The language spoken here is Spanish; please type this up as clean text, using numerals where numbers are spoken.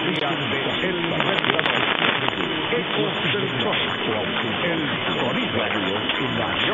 historia de El Libertador. Ecos del Trópico, el sonido